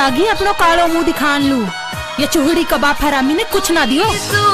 लागी अपनो कालो मुंह दिखान लू। ये चूहड़ी कबाब हरामी ने कुछ ना दियो।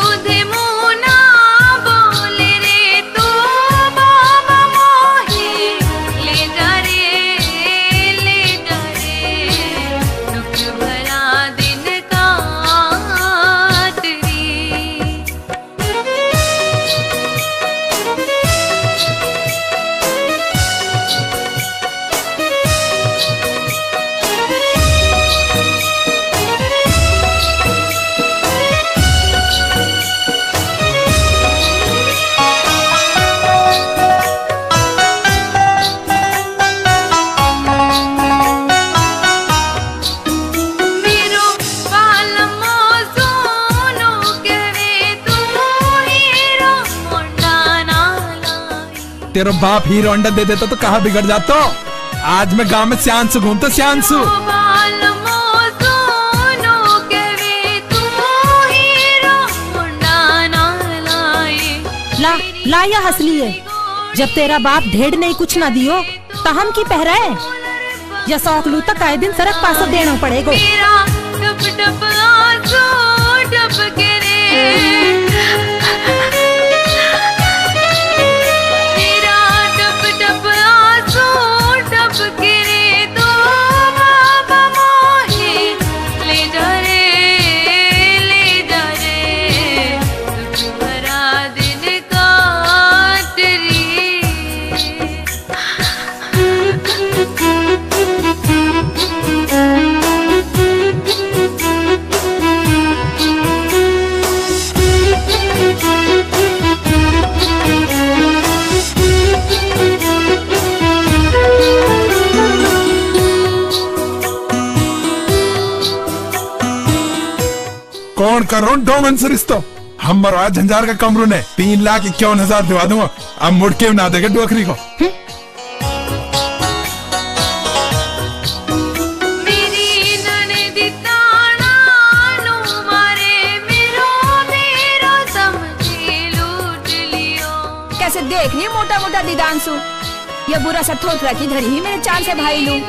तेरा बाप हीरो अंडा दे देता तो कहाँ बिगड़ जाता। आज मैं गांव में श्यांसु घूमता श्यांसु। ला या हंसली है। जब तेरा बाप ढेड़ नहीं कुछ ना दियो तो हम की पहराए। या सौकलू तक आए दिन सरक पासो देना पड़ेगा। कौन कर रहा हूँ डोमन से रिश्तो। हम मरवा झंझार का कमरू ने 3,51,000 दिवा दूंगा। अब मुड़ के ना देगा डोकरी को। कैसे देखनी मोटा मोटा दिदांसु। ये बुरा सा ठोकरा की धरी ही मेरे चाल से भाई लू।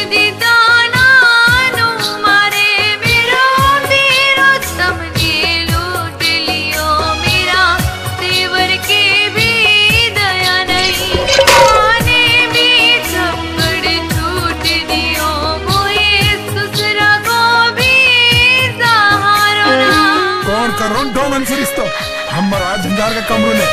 डोमन से रिश्तो हम मरवा झंझार का कमरू ने।